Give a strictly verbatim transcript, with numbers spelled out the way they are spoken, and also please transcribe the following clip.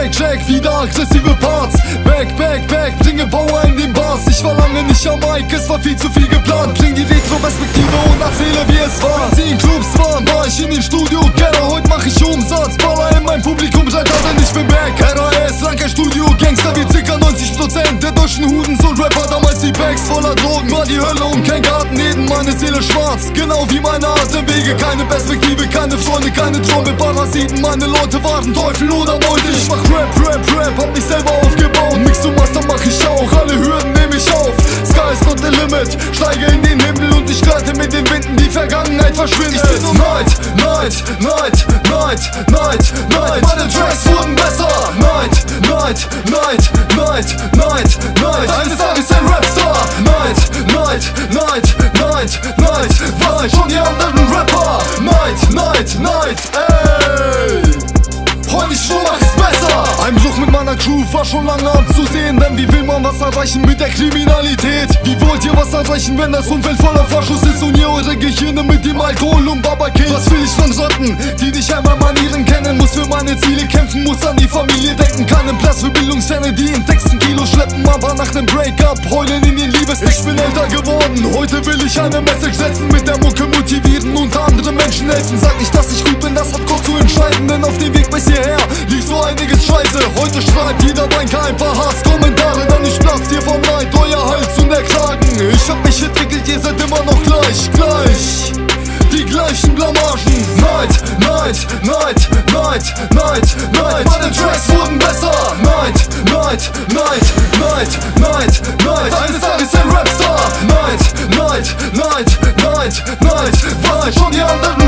check, check, wieder aggressive Parts. Back, back, back, bringe Power in den Bars. Ich war lange nicht am Mic, es war viel zu viel geplant. Bring die Retro-Perspektive und erzähle, wie es war. Wenn sie in Clubs waren, war ich in den Studio-Keller. Heute mach ich Umsatz, Baller in mein Publikum, seid denn ich bin back. R A S, Ranker Studio, Gangster wie circa neunzig Prozent der deutschen Huden und Rapper. Damals die Bags voller Drogen, war die Hölle und kein Garten neben, meine Seele schwarz. Genau wie meine Atemwege, keine Perspektive, keine Freunde, keine Trommel, Parasiten. Meine Leute waren Teufel oder Leute. Ich mach Rap, Rap, Rap, hab mich selber aufgebaut. Mix und Master mach ich auch, alle Hürden nehm ich auf. Sky is not the limit, steige in den Himmel und ich gleite mit den Winden, die Vergangenheit verschwindet. Ich bin nur Night, Night, Night, Night, Night, Night. Meine Tracks wurden besser. Night, Night, Night, Night, Night, Night. Eines Tages ein Rapstar. Night, Night, Night, Night, Night. Was sind schon die anderen Rapper? Night, Night, Night, ey. Heute ich schon mach es besser. Einbruch mit meiner Crew war schon lange abzusehen. Denn wie will man was erreichen mit der Kriminalität? Wie wollt ihr was erreichen, wenn das Umfeld voller Vorschuss ist und ihr eure Gehirne mit dem Alkohol und Baba killt? Was will ich von Schotten, die nicht einmal Manieren kennen? Muss für meine Ziele kämpfen, muss an die Familie denken. Keinen Platz für Bildungssterne, die in Texten Kilo schleppen. Aber nach dem Breakup heulen in den Liebestext. Ich bin älter geworden, heute will ich eine Message setzen. Mit der Mucke motivieren und anderen Menschen helfen. Sag nicht, dass ich gut bin, das hat Gott zu entscheiden. Denn auf dem Weg bis hierher lief so einiges Scheiße. Heute schreibt jeder dein einfach Hasskommentare. Dann ich platz dir vom Neid, euer Hals und der Kragen. Ich hab mich entwickelt, ihr seid immer noch gleich, gleich. Die gleichen Blamagen. Night, Night, Night, Night, Night, Night. Meine Tracks wurden besser. Night, Night, Night, Night, Night, Night. Eines Tages ein Rapstar. Night, Night, Night, Night, Night. Was sind schon die anderen